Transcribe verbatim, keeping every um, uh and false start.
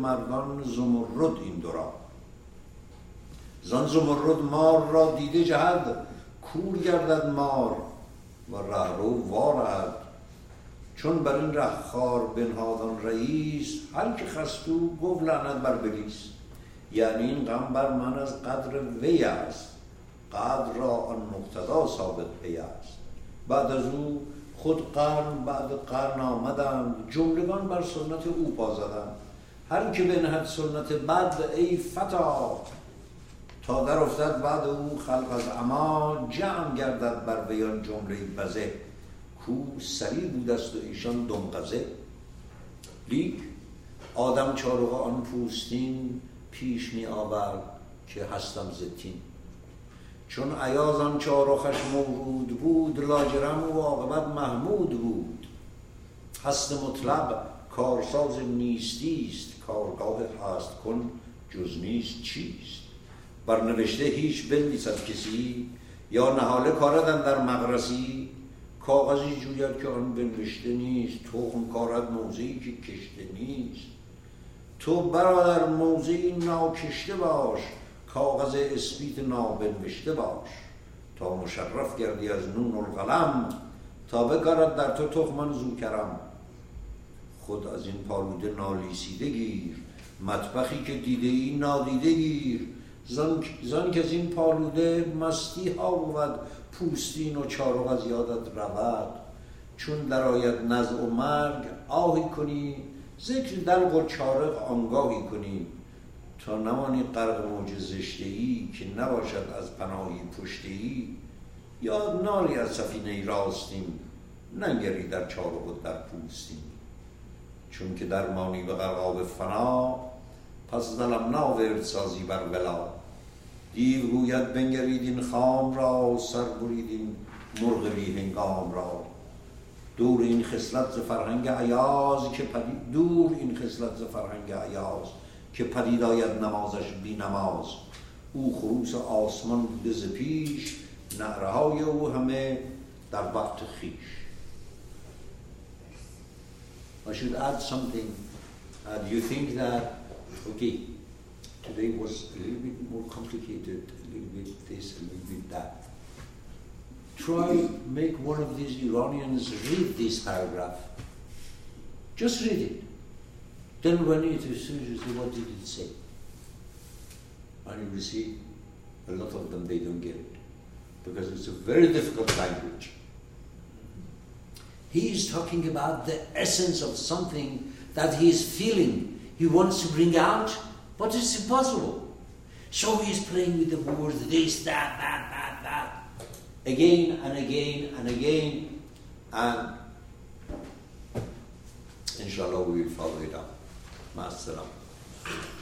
مردان زمرد این دورا. زان زمرد مار را دیده جهد، کور گردد مار و رهرو وارد. چون بر این رهخوار بنهادان رئیس، هر که خست او گفت لعنت بر بلیس. یعنی این غم بر من از قدر وی است، قدر را آن مقتدا ثابت پی است. بعد از او خود قرن بعد قرن آمدند، جملگان بر سنت او پا زدند. هر که بنهد سنت بد ای فتا، تا در افتد بعد او خلق از عما. جمع گردد بر ویان جمله بزه، کو سری بود است و ایشان دمغزه. لیک آدم چارق آن پوستین، پیش می آورد که هستم زتین. چون ایاز آن چارخش مورود بود، لاجرم و عاقبت محمود بود. هست مطلق کارساز نیستیست، کارگاه هست کن جز نیست چیست. بر نوشته هیچ بنویسد کسی، یا نهاله کاردن در مغرسی. کاغذی جوید که آن بنوشته نیست، تخم کارد موضعی که کشته نیست. تو برادر موضعی ناکشته باش، کاغذ اسپیت نابنوشته باش. تا مشرف گردی از نون القلم، تا بکارد در تو تخمن زو کرم. خود از این پالوده نالیسیده گیر، مطبخی که دیده ای نادیده گیر. زن که از این پالوده مستی ها بود، پوستین و چارق از یادت رود. چون در آید نزع و مرگ آهی کنی، ذکر دلق و چارق آنگاهی کنی. تا نمانی غرق موج زشته‌ای، که نباشد از پناهی پشته‌ای. یا ناری از سفینه راستین، ننگری در چارق و در پوستین. چون که درمانی به غرقاب فنا، پس دلم ناورد سازی بر ولا. دیو گوید بنگرید این خام را، سر برید این مرغ بی هنگام را. دور این خصلت ز فرهنگ ایاز، که پدید دور این خصلت ز فرهنگ ایاز. که پدید آید نمازش بی نماز. او خروس آسمان بوده ز پیش، نعره های او همه در وقت خیش. I should add something. Uh, do you think that, okay, today was a little bit more complicated, a little bit this, a little bit that. Try make one of these Iranians read this paragraph. Just read it. Then when it is seriously, what did it say? And you will see a lot of them, they don't get it. Because it's a very difficult language. He is talking about the essence of something that he is feeling. He wants to bring out, but it's impossible. So he is playing with the words, this, that, that, that, that. Again and again and again. And inshallah we will follow it up. Ma'as salam.